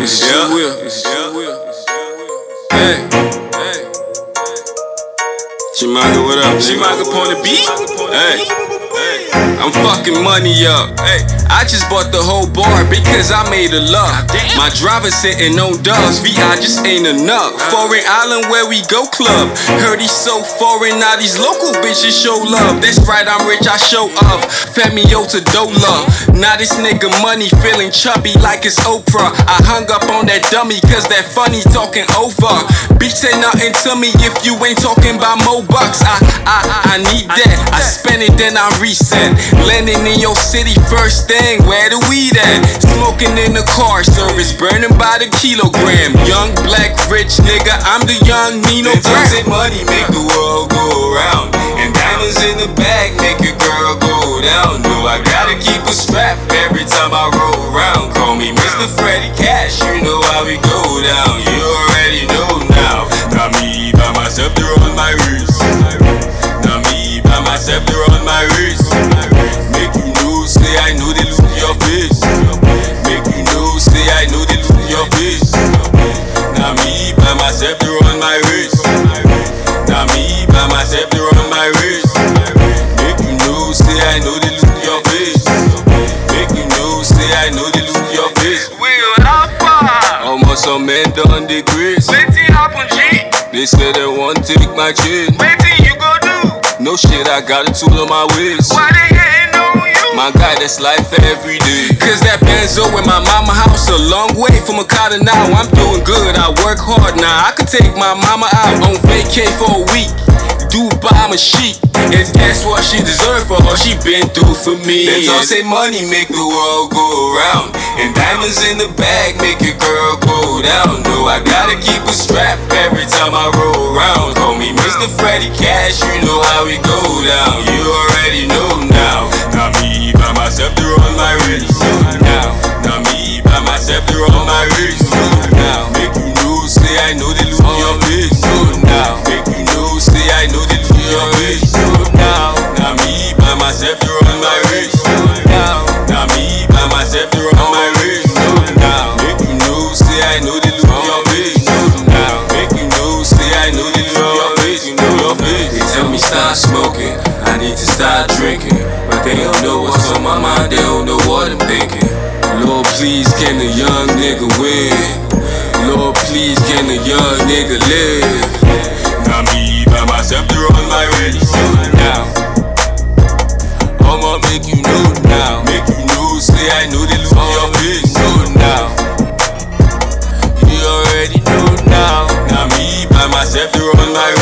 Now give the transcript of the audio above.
It's G Will. Hey. Chimanga, what up? Chimanga on the beat. Hey. I'm fucking money up. Hey, I just bought the whole bar because I made a luck. My driver sitting on dubs, VI just ain't enough. Foreign island where we go club. Heard he's so foreign, now these local bitches show love. That's right, I'm rich, I show off. Femio to Dola. Now this nigga money feeling chubby like it's Oprah. I hung up on that dummy cause that funny talking over. Bitch say nothing to me if you ain't talking about more bucks. I need that. I spend it then I reset. Landing in your city first thing, where the weed at? Smoking in the car service, burning by the kilogram. Young black rich nigga, I'm the young Nino Brown. And money make the world go around, and diamonds in the bag make a girl go down. No, I gotta keep a strap every time I roll around. Call me Mr. Freddie Cash, you know how we go down. You already know now. Not me by myself, they're on my wrist. Not me by myself, they're on my wrist. Make you know, say I know they look your face. Make you know, say I know they look your face. Not me by myself, they're on my wrist. Not me by myself, they're on my wrist. Make you know, say I know they look your face. Make you know, say I know they look your face. Will Alpha. Almost some men done the grace. Wetin happen, G? They say they want to take my chain. Wetin you go do? No shit, I got a tool on my waist. Why they hating on you? My guy, that's life every day. Cause that Benzo in my mama house a long way from Okada now. I'm doing good, I work hard now. I could take my mama out on vacay for a week. Dubai, I'm a sheep, and that's what she deserve for all she been through for me. They all say money make the world go around, and diamonds in the bag make a girl go down. No, I gotta keep a strap every time I roll around. Call me Mr. Freddie Cash, you know how we go down. You already know now. Not me by myself, they're on my wrist. Now, not me by myself, they're on my wrist. Now, make you know, say I know they look your face. Now, make you know, say I know they look your face. Now, not me by myself, they're on my wrist. Now, not me by myself, they're on my wrist. Now, make you know, say I know they look your face. Now, make you know, say I know they look your face. You know your face. They tell me stop smoking, I need to stop drinking, but they don't know what's on my mind, they don't know what I'm thinking. Lord, please, can the young nigga win? Lord, please, can the young nigga live? Not me by myself, they're on my wrist. Now, I'ma make you know now. Make you know, say I know they look your face. Now, you already know now. Not me by myself, they're on my